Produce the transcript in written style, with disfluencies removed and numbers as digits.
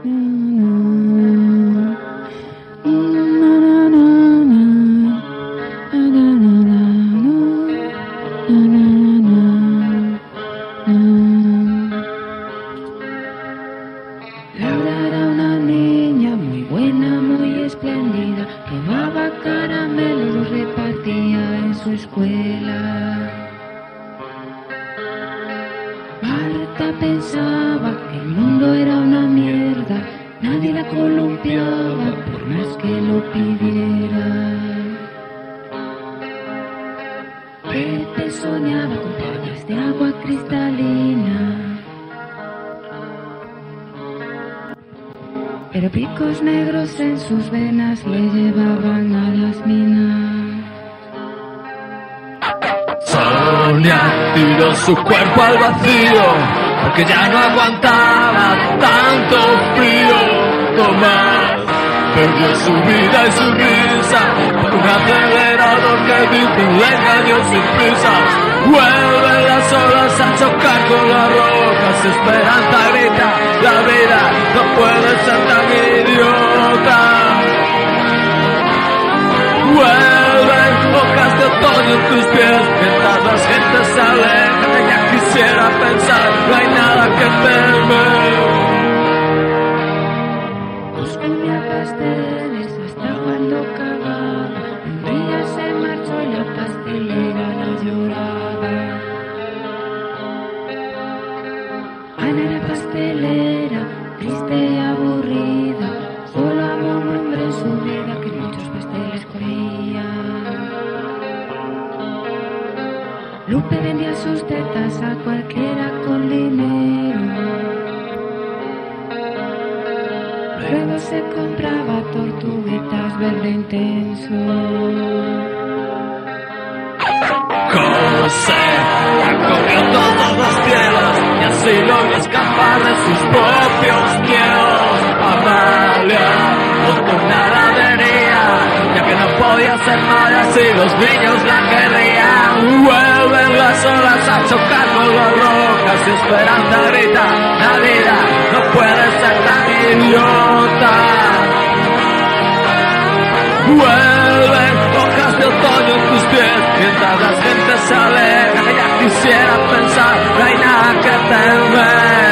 Laura era una niña muy buena, muy espléndida, quemaba caramelos, los repartía en su escuela. Marta pensaba que el mundo era una mierda, nadie la columpiaba por más que lo pidiera. Pepe soñaba con toallas de agua cristalina, pero picos negros en sus venas le llevaban a las minas. Sonia tiró su cuerpo al vacío, porque ya no aguantaba tanto frío. Tomás perdió su vida y su risa por un acelerador que dice le engañó sin prisa. Vuelven las olas a chocar con las rocas, Esperanza grita, la vida no puede ser tan idiota. Vuelven hojas de otoño en tus pies, mientras las gentes se alejan. Ya quisiera pensar, no hay nada que temer. Os comía pasteles hasta cuando cagaba, un día se marchó y la pastelera la lloraba. Ana era pastelera, triste y aburrida, solo amó un hombre en su vida que muchos pasteles comía. Lupe vendía sus tetas a cualquiera con dinero, luego se compraba tortuguitas verde intenso. José recorrió todos los cielos y así logró escapar de sus propios miedos. Amalia no con nada vería, ya que no podía ser mala si los niños la querrían. Vuelven las olas a chocar con las rocas y Esperanza grita, la vida no puede ser tan idiota. Vuelven hojas de otoño en tus pies, mientras la gente se aleja. Ya quisiera pensar, no hay nada que temer.